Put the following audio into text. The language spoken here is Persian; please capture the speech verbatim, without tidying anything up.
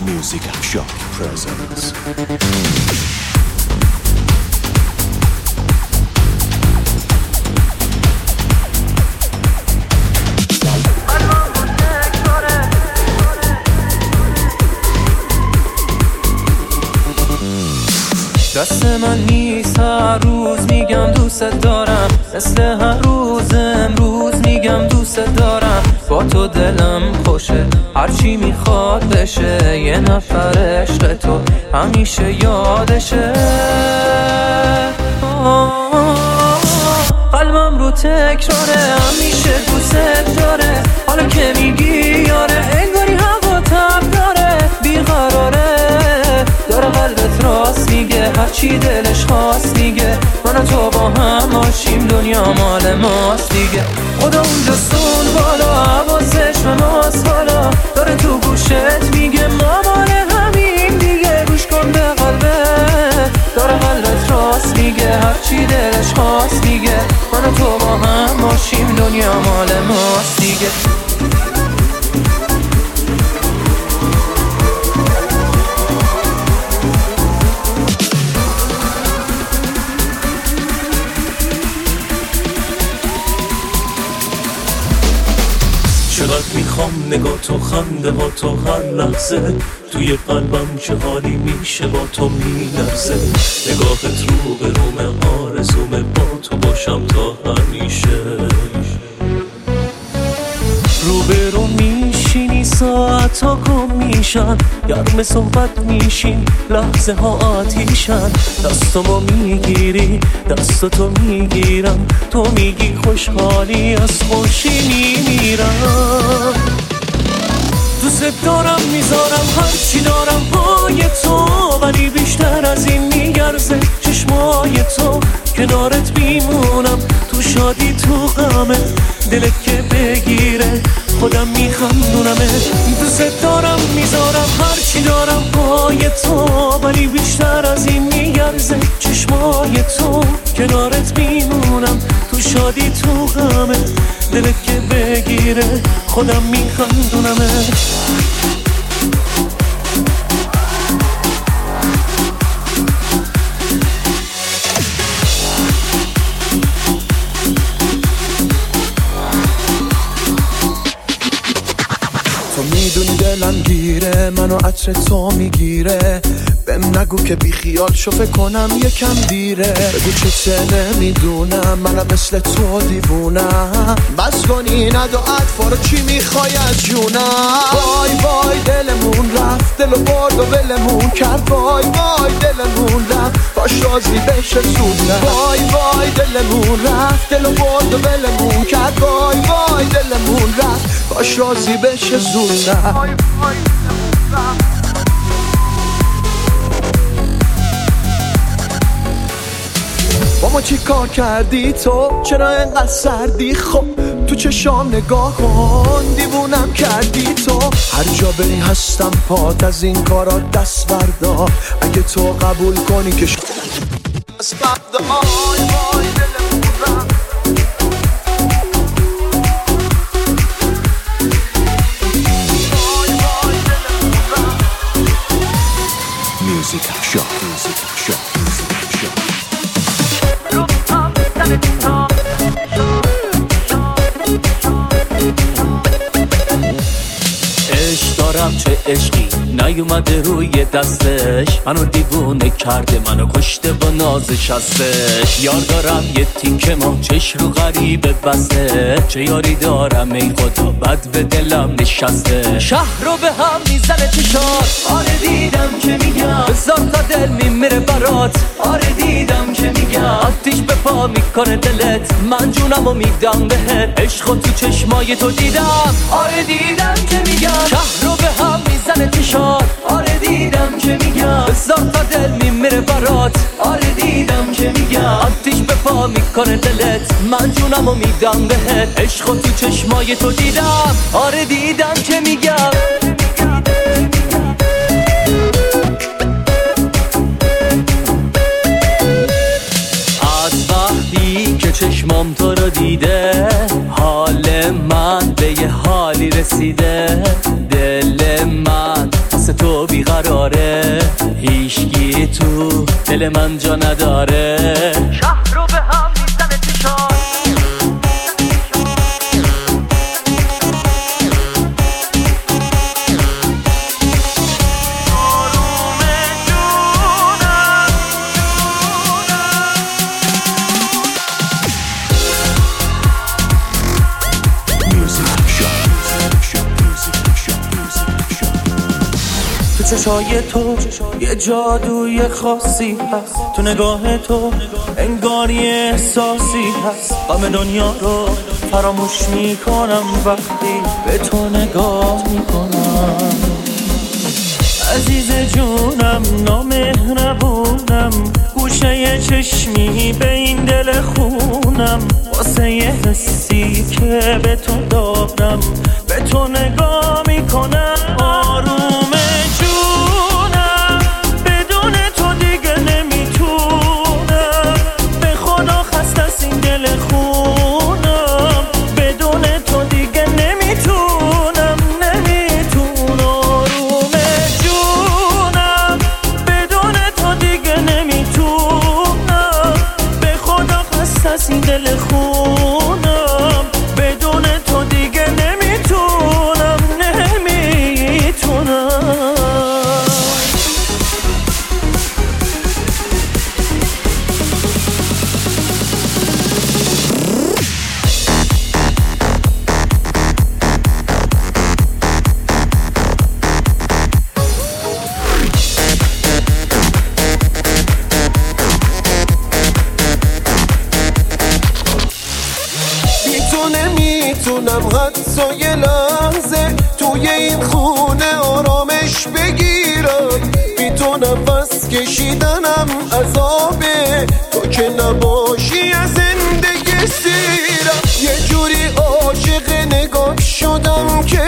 Music Shock presents. دست من نیست هر روز میگم دوست دارم، مثل هر روز امروز میگم دوست دارم. با تو دلم خوشه هرچی میخواد بشه، یه نفر عشق تو همیشه یادشه. قلبم رو تکراره همیشه دوست داره، حالا که میگی یاره انگاری هوا تب داره. بیقراره داره قلبت راست میگه، هرچی دلش خواست میگه. من و تو با هم باشیم دنیا مال ماست دیگه. خدا اونجا سون بالا حواسش به ماست حالا، داره تو گوشت میگه ما مال همین دیگه. گوش کن به قلبت داره قلبت راست میگه، هرچی دلش خواست میگه. من و تو با هم باشیم دنیا مال ماست دیگه. چقدر میخوام نگاه تو، خنده ها تو، هر لحظه توی قلبم چه حالی میشه با تو میلرزه. نگاهت رو به روم آرزومه با تو باشم تا همیشه. رو به رو میشینی ساعت ها گم میشن، گرم صحبت میشین لحظه ها آتیشن. دستمو میگیری دستتو میگیرم، تو میگی خوشحالی از خوشی میمیرم. دوست دارم میذارم هرچی دارم پای تو، ولی بیشتر از این میگرزه چشمای تو. کنارت بیمونم تو شادی تو غمه، دلت که بگیره خودم میخندونمه. دوست دارم میذارم هرچی دارم پای تو، ولی بیشتر از این میگرزه چشمای تو. کنارت میمونم تو شادی تو غمه، دلت که بگیره خودم میخندونمه. تو میدونی دلم گیره، منو عطر تو میگیره. بهم نگو که بی خیال شو فکر کنم یکم دیره. بگو چه چه نمیدونم منم مثل تو دیوونم. بس کنی ندو اطفا رو چی میخوای از جونم. وای وای دلمون رفت، دلو برد و ولمون کرد. وای وای دلمون رفت، باش راضی بشه زودم. وای وای دلمون رفت، دلو برد و ولمون کرد. وای وای دلمون رفت، باش راضی بشه زودم. با ما چی کار کردی تو؟ چرا انقدر سردی؟ خب تو چشام نگاه کن، دیوونم کردی تو. هر جا بری هستم پات، از این کارا دست بردا. اگه تو قبول کنی که شد Music Shock, Music Shock, Music Shock. عشق دارم چه عشقی نیومده روی دستش، منو دیوونه کرده منو کشته با نازش هستش. یار دارم یه تیکه ما چش رو غریبه بسته، چه یاری دارم ای خدا بد به دلم نشسته. شهر رو به هم میزنه چشات، آره دیدم که میگم بزار تا دل میمیره برات. آره دیدم که میگم آتیش به پا میکنه دلت، من جونمو میدم بهت. عشقو تو چشمای تو دیدم، آره دیدم که میگم شهر رو به هم میزنه چشات. آره دیدم که میگم بزار تا دل میمیره برات. آره دیدم که میگم آتیش به پا میکنه دلت، من جونمو میدم بهت. عشقو تو چشمای تو دیدم، آره دیدم که میگم. از وقتی که چشمام تو رو دیده، حال من به یه حالی رسیده. دل من واسه تو تو بیقراره، هیچگی تو دل من جا نداره. شهر رو به هم میزنه تیشان، چشای تو یه جادوی خاصی هست، تو نگاه تو انگار یه احساسی هست. غم دنیا رو فراموش میکنم وقتی به تو نگاه میکنم. عزیز جونم نامهربونم، گوشه چشمی به این دل خونم، واسه یه حسی که به تو دارم به تو نگاه میکنم. آروم جونم بدون تو دیگه نمیتونم، به خدا خسته از این دل خونم، بدون تو دیگه نمیتونم نمیتونم. آروم جونم بدون تو دیگه نمیتونم، به خدا خسته از این دل خونم، بدون تو دیگه نمیتونم نمیتونم. نمیتونم حتی یه لحظه توی این خونه آرامش بگیرم، بی تو نفس کشیدنم عذابه، تو که نباشی از زندگی سیرم. یه جوری عاشق نگاه شدم که